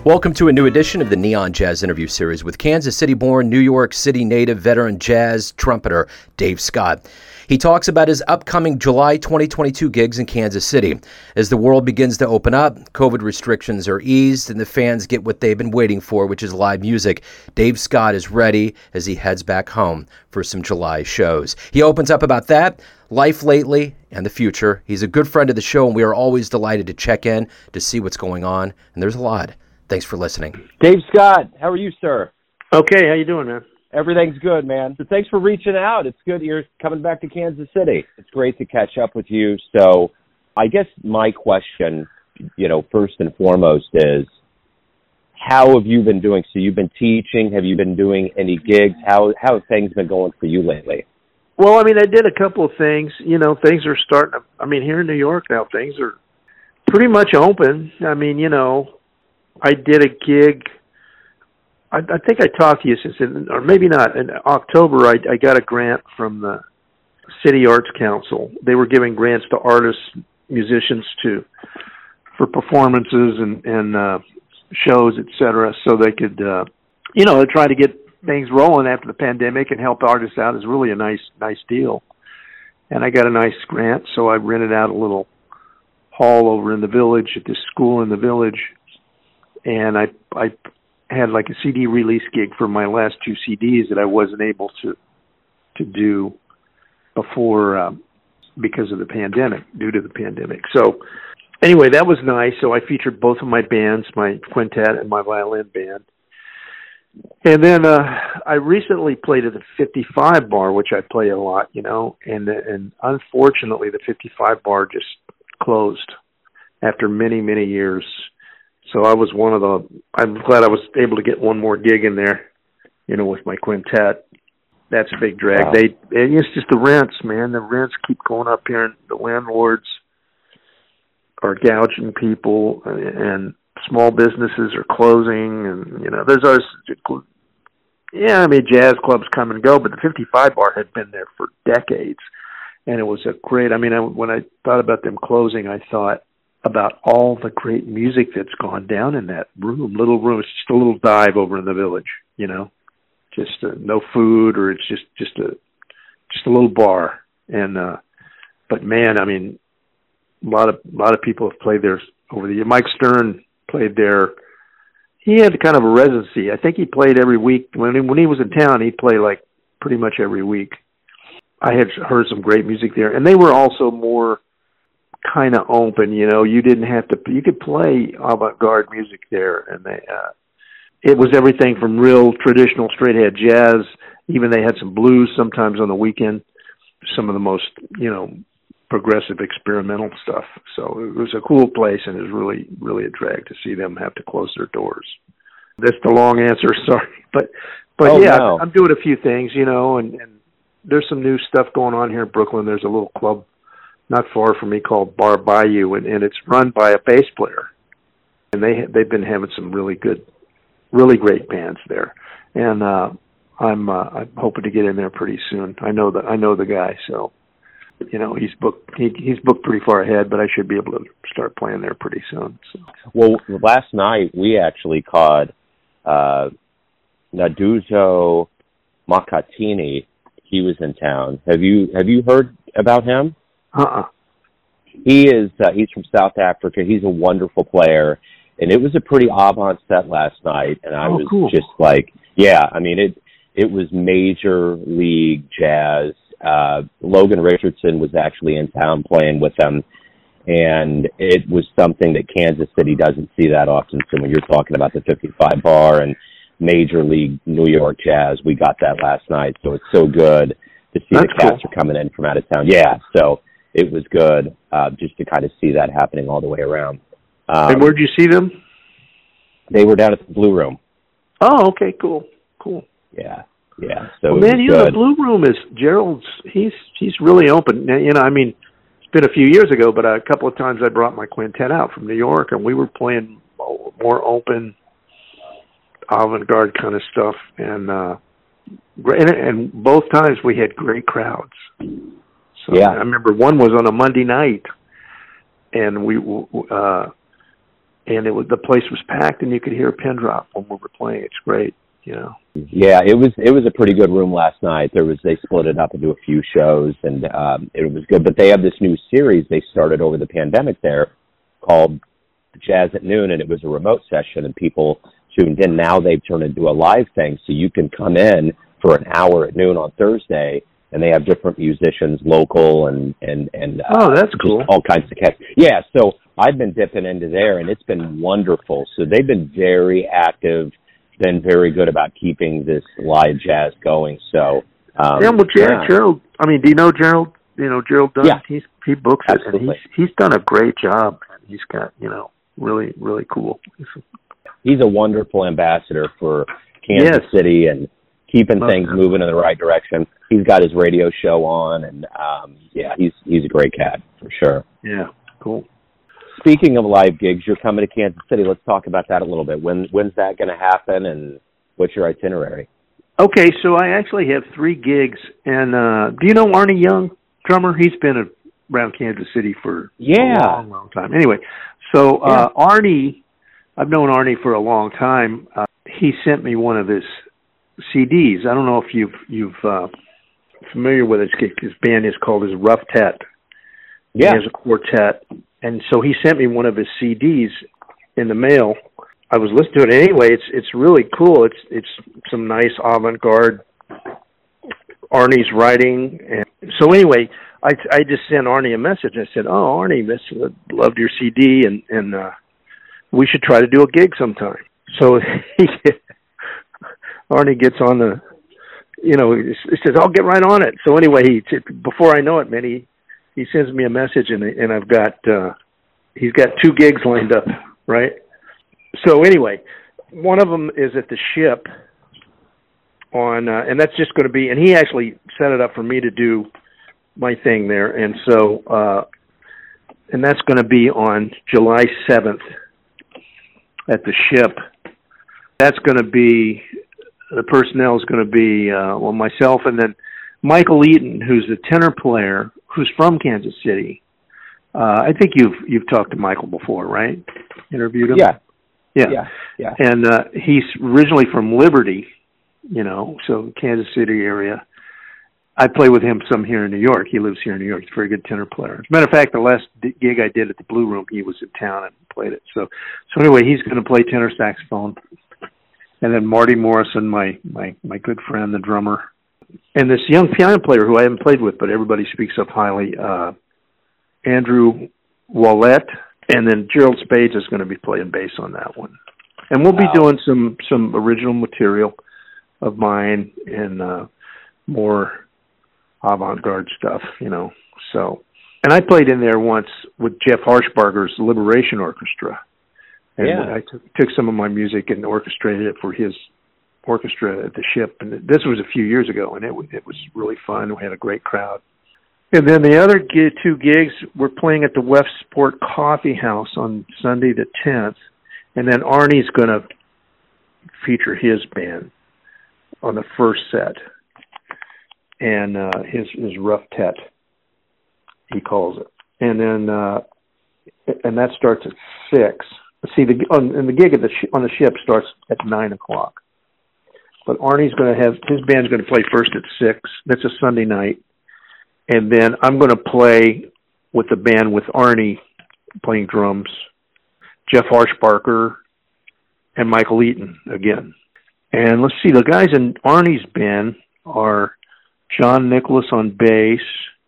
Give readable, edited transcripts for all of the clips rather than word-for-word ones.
Welcome to a new edition of the Neon Jazz interview series with Kansas City-born, New York City native veteran jazz trumpeter Dave Scott. He talks about his upcoming July 2022 gigs in Kansas City. As the world begins to open up, COVID restrictions are eased, and the fans get what they've been waiting for, which is live music. Dave Scott is ready as he heads back home for some July shows. He opens up about that, life lately, and the future. He's a good friend of the show, and we are always delighted to check in to see what's going on, and there's a lot. Thanks for listening. Dave Scott, how are you, sir? Okay, how you doing, man? Everything's good, man. So thanks for reaching out. It's good you're coming back to Kansas City. It's great to catch up with you. So I guess my question, first and foremost is, how have you been doing? So you've been teaching. Have you been doing any gigs? How have things been going for you lately? Well, I did a couple of things. Things are starting to, here in New York now, things are pretty much open. I did a gig. I think I talked to you or maybe not. In October, I got a grant from the City Arts Council. They were giving grants to artists, musicians for performances and shows, etc., so they could, try to get things rolling after the pandemic and help artists out. Is really a nice deal. And I got a nice grant, so I rented out a little hall over in the village at this school in the village. And I had like a CD release gig for my last two CDs that I wasn't able to do before because of the pandemic, due to the pandemic. So anyway, that was nice. So I featured both of my bands, my quintet and my violin band. And then I recently played at the 55 Bar, which I play a lot, and unfortunately the 55 Bar just closed after many, many years. So I was I'm glad I was able to get one more gig in there, with my quintet. That's a big drag. Wow. It's just the rents, man. The rents keep going up here, and the landlords are gouging people, and small businesses are closing, and, jazz clubs come and go, but the 55 Bar had been there for decades, and it was a great, when I thought about them closing, I thought about all the great music that's gone down in that little room. It's just a little dive over in the village, just no food, or it's just a little bar. And, but man, a lot of people have played there over the year. Mike Stern played there. He had kind of a residency. I think he played every week. When he was in town, he'd play like pretty much every week. I had heard some great music there, and they were also more kind of open, you didn't have to, you could play avant-garde music there, and it was everything from real traditional straight-ahead jazz, even they had some blues sometimes on the weekend, some of the most, progressive experimental stuff. So it was a cool place, and it was really, really a drag to see them have to close their doors. That's the long answer, sorry. But no. I'm doing a few things, and there's some new stuff going on here in Brooklyn. There's a little club not far from me called Bar Bayou, and it's run by a bass player. And they've been having some really great bands there. And I'm hoping to get in there pretty soon. I know the guy, so he's booked pretty far ahead, but I should be able to start playing there pretty soon. So. Well, last night we actually caught Naduzo Makatini. He was in town. Have you heard about him? He's from South Africa. He's a wonderful player, and it was a pretty avant set last night. And I was cool. Just like, it was major league jazz. Logan Richardson was actually in town playing with them, and it was something that Kansas City doesn't see that often. So when you're talking about the 55 Bar and major league New York jazz, we got that last night. So it's so good to see the cats are coming in from out of town. Yeah, so it was good just to kind of see that happening all the way around. And where'd you see them? They were down at the Blue Room. Oh, okay, cool. Yeah. So well, man, the Blue Room is Gerald's. He's really open. It's been a few years ago, but a couple of times I brought my quintet out from New York, and we were playing more open, avant-garde kind of stuff, and both times we had great crowds. So yeah. I remember one was on a Monday night, and and the place was packed, and you could hear a pin drop when we were playing. It's great, you know. Yeah, it was a pretty good room last night. They split it up into a few shows, and it was good. But they have this new series they started over the pandemic there called Jazz at Noon, and it was a remote session, and people tuned in. Now they've turned into a live thing, so you can come in for an hour at noon on Thursday, and they have different musicians, local and oh, that's cool. All kinds of cats. Yeah, so I've been dipping into there, and it's been wonderful. So they've been very active, been very good about keeping this live jazz going. So Gerald. I mean, do you know Gerald? You know Gerald Dunn. Yeah, he books it, absolutely. and he's done a great job. He's got really really cool. He's a wonderful ambassador for Kansas City and keeping things moving in the right direction. He's got his radio show on, and he's a great cat for sure. Yeah, cool. Speaking of live gigs, you're coming to Kansas City. Let's talk about that a little bit. When's that going to happen, and what's your itinerary? Okay, so I actually have 3 gigs, and do you know Arnie Young, drummer? He's been around Kansas City for a long, long time. Anyway, so Arnie, I've known Arnie for a long time. He sent me one of his CDs. I don't know if you've familiar with his band is called his Rough Tet. Yeah. He has a quartet. And so he sent me one of his CDs in the mail. I was listening to it anyway. It's really cool. It's some nice avant-garde Arnie's writing. And so anyway, I just sent Arnie a message. I said, "Oh, Arnie, loved your CD, and we should try to do a gig sometime." So Arnie gets on the, he says, "I'll get right on it." So anyway, before I know it, man, he sends me a message, and I've got he's got 2 gigs lined up, right? So anyway, one of them is at the Ship on, and that's just going to be, and he actually set it up for me to do my thing there, and so and that's going to be on July 7th at the Ship. That's going to be, the personnel is going to be myself, and then Michael Eaton, who's the tenor player, who's from Kansas City. I think you've talked to Michael before, right? Interviewed him? Yeah. And he's originally from Liberty, so Kansas City area. I play with him some here in New York. He lives here in New York. He's a very good tenor player. As a matter of fact, the last gig I did at the Blue Room, he was in town and played it. So anyway, he's going to play tenor saxophone. And then Marty Morrison, my good friend, the drummer. And this young piano player who I haven't played with, but everybody speaks of highly, Andrew Wallette. And then Gerald Spades is going to be playing bass on that one. And we'll be doing some original material of mine and more avant-garde stuff, So, and I played in there once with Jeff Harshbarger's Liberation Orchestra. And I took some of my music and orchestrated it for his orchestra at the Ship. And this was a few years ago, and it was really fun. We had a great crowd. And then the other 2 gigs, we're playing at the Westport Coffee House on Sunday the 10th. And then Arnie's going to feature his band on the first set. And his Rough Tet, he calls it. And then and that starts at 6. See, and the gig on the Ship starts at 9 o'clock. But Arnie's going to have, his band's going to play first at 6. That's a Sunday night. And then I'm going to play with the band with Arnie playing drums, Jeff Harshbarger, and Michael Eaton again. And let's see, the guys in Arnie's band are John Nicholas on bass,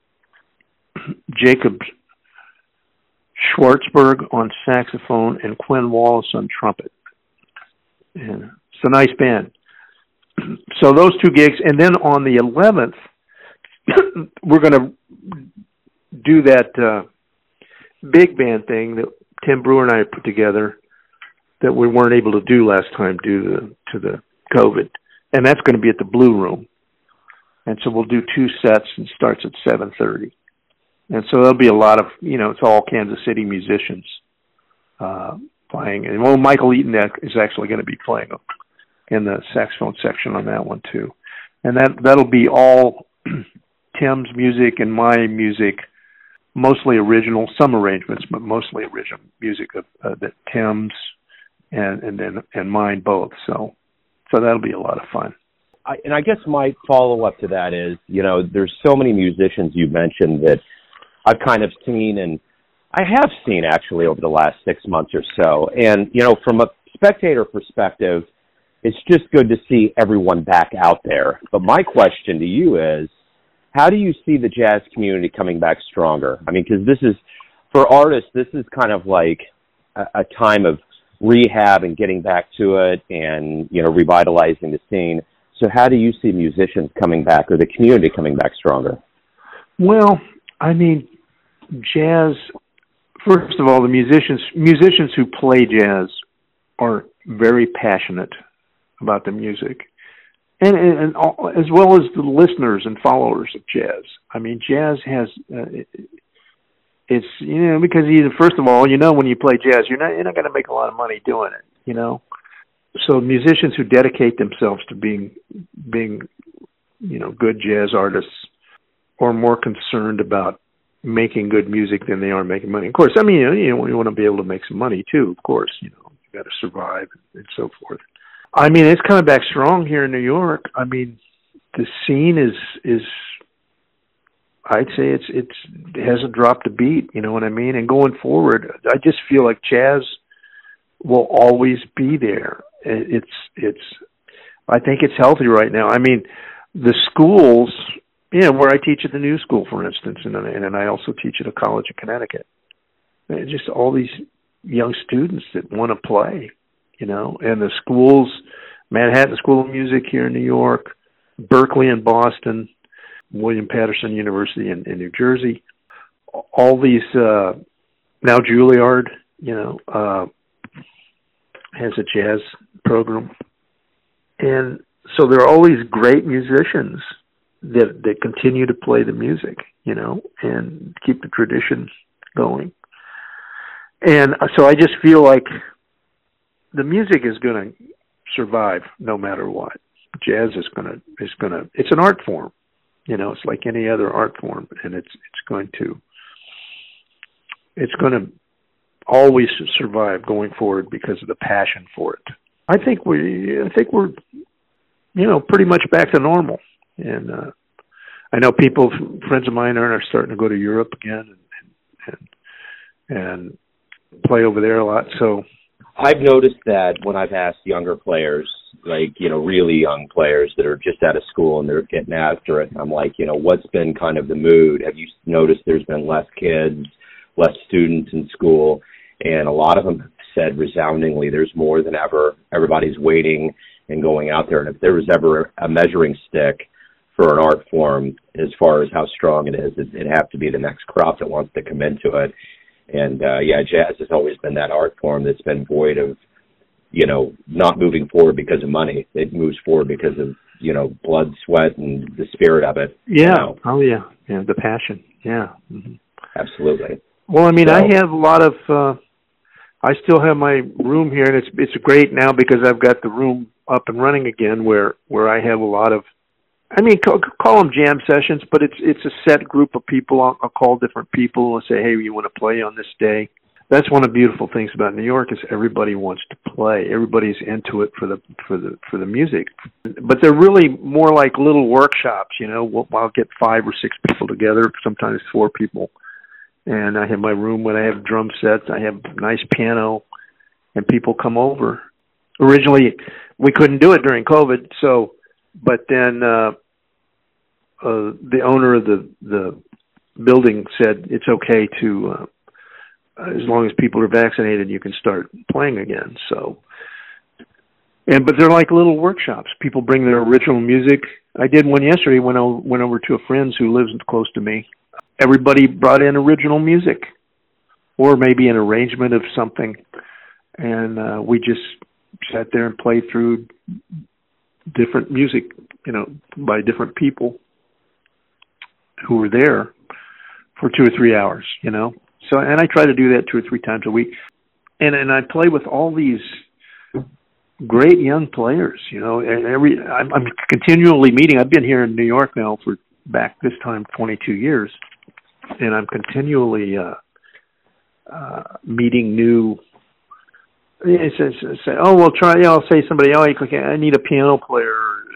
Jacob Schwartzberg on saxophone, and Quinn Wallace on trumpet. And it's a nice band. So those 2 gigs. And then on the 11th, we're going to do that big band thing that Tim Brewer and I put together that we weren't able to do last time due to the COVID. And that's going to be at the Blue Room. And so we'll do 2 sets and starts at 7:30. And so there'll be a lot of, it's all Kansas City musicians playing. And Michael Eaton is actually going to be playing in the saxophone section on that one too. And that'll be all Tim's music and my music mostly original, some arrangements, but mostly original music of that Tim's and mine both. So that'll be a lot of fun. I guess my follow-up to that is, there's so many musicians you mentioned that I've kind of seen, and I have seen actually over the last 6 months or so. And, from a spectator perspective, it's just good to see everyone back out there. But my question to you is, how do you see the jazz community coming back stronger? I mean, because for artists, this is kind of like a time of rehab and getting back to it and, revitalizing the scene. So how do you see musicians coming back or the community coming back stronger? Well, I mean, jazz, first of all, the musicians who play jazz are very passionate about the music. And as well as the listeners and followers of jazz. I mean, jazz has, it's, because first of all, when you play jazz, you're not going to make a lot of money doing it, So musicians who dedicate themselves to being, good jazz artists are more concerned about making good music than they are making money. Of course, I mean, you want to be able to make some money too, of course, you got to survive and so forth. I mean, it's coming back strong here in New York. I mean, the scene is I'd say it hasn't dropped a beat, you know what I mean? And going forward, I just feel like jazz will always be there. I think it's healthy right now. I mean, the schools, where I teach at the New School, for instance, and I also teach at a college in Connecticut. Just all these young students that want to play, and the schools, Manhattan School of Music here in New York, Berkeley in Boston, William Patterson University in New Jersey, all these, now Juilliard, has a jazz program. And so there are all these great musicians that continue to play the music, and keep the tradition going. And so I just feel like the music is going to survive no matter what. Jazz is going to, it's an art form, it's like any other art form, and it's going to always survive going forward because of the passion for it. I think we're pretty much back to normal. And I know friends of mine are starting to go to Europe again and play over there a lot. So I've noticed that when I've asked younger players, like, really young players that are just out of school and they're getting after it, I'm like, what's been kind of the mood? Have you noticed there's been less kids, less students in school? And a lot of them have said resoundingly there's more than ever. Everybody's waiting and going out there. And if there was ever a measuring stick for an art form as far as how strong it is, it'd have to be the next crop that wants to come into it. And, jazz has always been that art form that's been void of, not moving forward because of money. It moves forward because of, blood, sweat, and the spirit of it. Yeah. Oh, yeah. Yeah, the passion. Yeah. Mm-hmm. Absolutely. Well, I mean, I have a lot of, I still have my room here, and it's great now because I've got the room up and running again where I have a lot of, call them jam sessions, but it's a set group of people. I'll call different people and say, hey, you want to play on this day? That's one of the beautiful things about New York is everybody wants to play. Everybody's into it for the music. But they're really more like little workshops, I'll get 5 or 6 people together, sometimes 4 people. And I have my room when I have drum sets. I have a nice piano, and people come over. Originally, we couldn't do it during COVID, but then the owner of the building said it's okay to, as long as people are vaccinated, you can start playing again. But they're like little workshops. People bring their original music. I did one yesterday when I went over to a friend's who lives close to me. Everybody brought in original music, or maybe an arrangement of something, and we just sat there and played through different music, by different people who were there for 2 or 3 hours, So, and I try to do that 2 or 3 times a week, and I play with all these great young players, I'm continually meeting. I've been here in New York now for back this time 22 years. and I'm continually meeting new. Say, oh, we'll try. I'll say somebody, oh, I need a piano player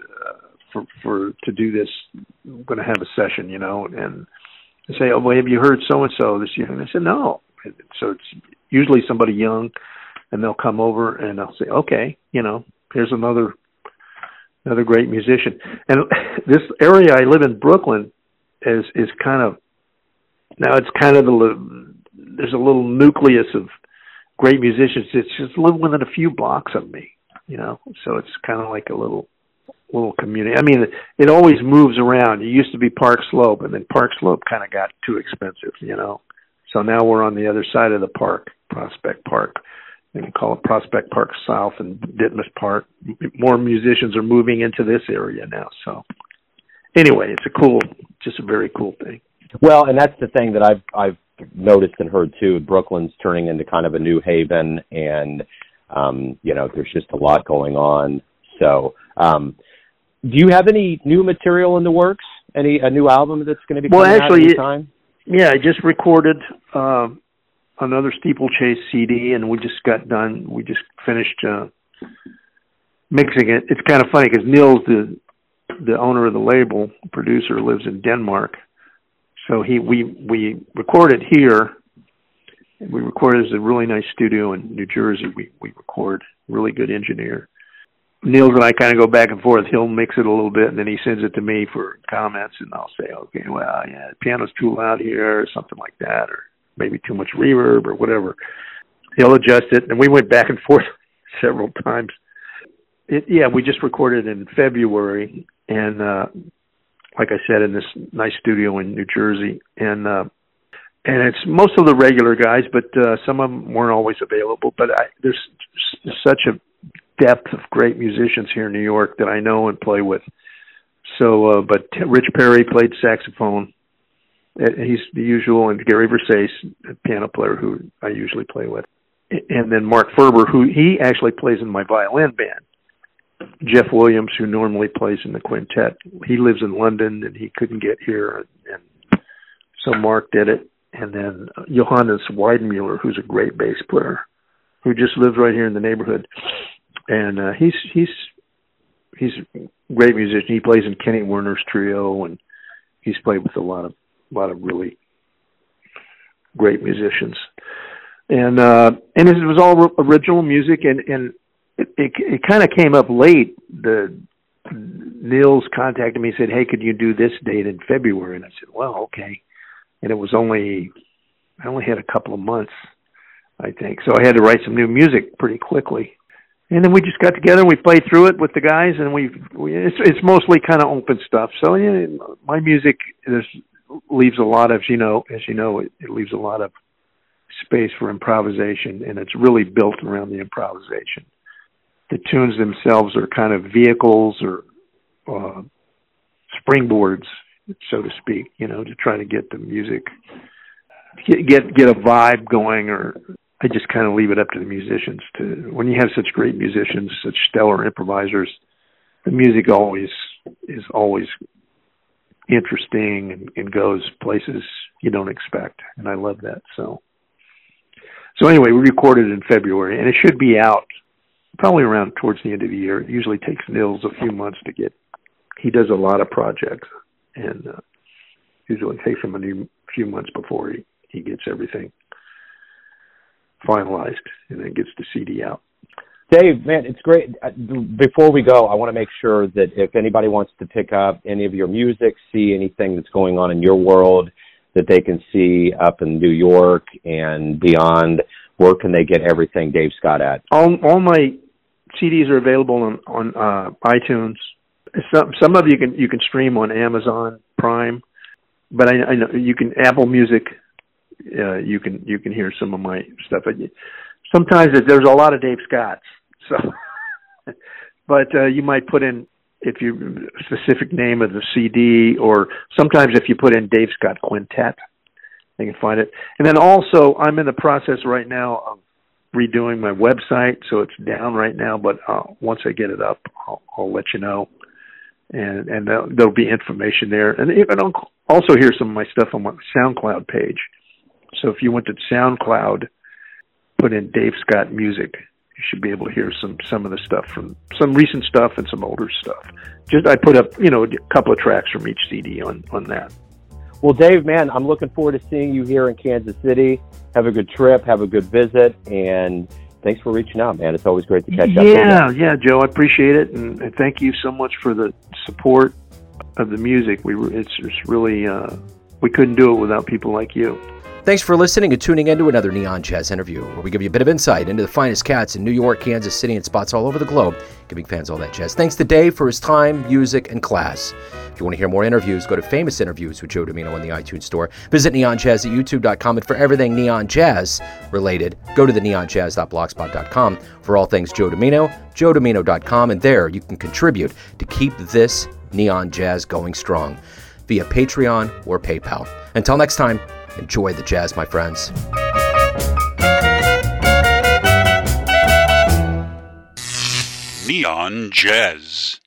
for to do this. I'm going to have a session, and they say, oh, well, have you heard so and so this year? And I said, no. So it's usually somebody young, and they'll come over, and I'll say, okay, here's another great musician. And this area I live in, Brooklyn, is kind of, now it's kind of there's a little nucleus of great musicians. It's just live within a few blocks of me, so it's kind of like a little community. I mean, it always moves around. It used to be Park Slope, and then Park Slope kind of got too expensive, So now we're on the other side of the park, Prospect Park. They can call it Prospect Park South and Ditmas Park. More musicians are moving into this area now. So anyway, it's just a very cool thing. Well, and that's the thing that I've noticed and heard too. Brooklyn's turning into kind of a new haven, and there's just a lot going on. So, do you have any new material in the works? A new album that's going to be coming out anytime? Yeah, I just recorded another Steeplechase CD, and we just got done. We just finished mixing it. It's kind of funny because Nils, the owner of the label, producer, lives in Denmark. So we recorded here. We recorded at a really nice studio in New Jersey. We record, really good engineer. Nils and I kind of go back and forth. He'll mix it a little bit, and then he sends it to me for comments, and I'll say, okay, well, yeah, the piano's too loud here, or something like that, or maybe too much reverb, or whatever. He'll adjust it, and we went back and forth several times. We just recorded in February, and like I said, in this nice studio in New Jersey, and it's most of the regular guys, but some of them weren't always available. But there's such a depth of great musicians here in New York that I know and play with. So, but Rich Perry played saxophone. He's the usual, and Gary Versace, a piano player who I usually play with. And then Mark Ferber, who he actually plays in my violin band. Jeff Williams, who normally plays in the quintet. He lives in London, and he couldn't get here, and so Mark did it. And then Johannes Weidenmuller, who's a great bass player, who just lives right here in the neighborhood. And he's a great musician. He plays in Kenny Werner's trio, and he's played with a lot of really great musicians. And it was all original music, and it kind of came up late. Nils contacted me and said, "Hey, could you do this date in February?" And I said, "Well, okay." And I only had a couple of months, I think, so I had to write some new music pretty quickly. And then we just got together and we played through it with the guys, and it's mostly kind of open stuff. So yeah, my music leaves a lot of, it leaves a lot of space for improvisation, and it's really built around the improvisation. The tunes themselves are kind of vehicles or springboards, so to speak, to try to get the music, get a vibe going, or I just kind of leave it up to the musicians when you have such great musicians, such stellar improvisers, the music is always interesting and goes places you don't expect. And I love that. So anyway, we recorded in February, and it should be out probably around towards the end of the year. It usually takes Nils a few months to get, he does a lot of projects, and usually takes him a few months before he gets everything finalized and then gets the CD out. Dave, man, it's great. Before we go, I want to make sure that if anybody wants to pick up any of your music, see anything that's going on in your world that they can see up in New York and beyond, where can they get everything Dave Scott at? All my CDs are available on iTunes. Some of you can stream on Amazon Prime, but I know you can Apple Music. You can hear some of my stuff. Sometimes there's a lot of Dave Scotts, so but you might put in specific name of the CD, or sometimes if you put in Dave Scott Quintet, they can find it. And then also, I'm in the process right now of redoing my website, so it's down right now, but once I get it up, I'll let you know. and there'll be information there. And you can also hear some of my stuff on my SoundCloud page. So if you went to SoundCloud, put in Dave Scott Music, you should be able to hear some of the stuff, from some recent stuff and some older stuff. Just I put up, a couple of tracks from each CD on that. Well, Dave, man, I'm looking forward to seeing you here in Kansas City. Have a good trip, have a good visit, and thanks for reaching out, man. It's always great to catch up. Yeah, Joe, I appreciate it, and thank you so much for the support of the music. It's really we couldn't do it without people like you. Thanks for listening and tuning in to another Neon Jazz interview, where we give you a bit of insight into the finest cats in New York, Kansas City, and spots all over the globe, giving fans all that jazz. Thanks to Dave for his time, music, and class. If you want to hear more interviews, go to Famous Interviews with Joe Domino in the iTunes Store. Visit neonjazz at youtube.com, and for everything Neon Jazz related, go to the neonjazz.blogspot.com. For all things Joe Domino, joedomino.com, and there you can contribute to keep this Neon Jazz going strong via Patreon or PayPal. Until next time, enjoy the jazz, my friends. Neon Jazz.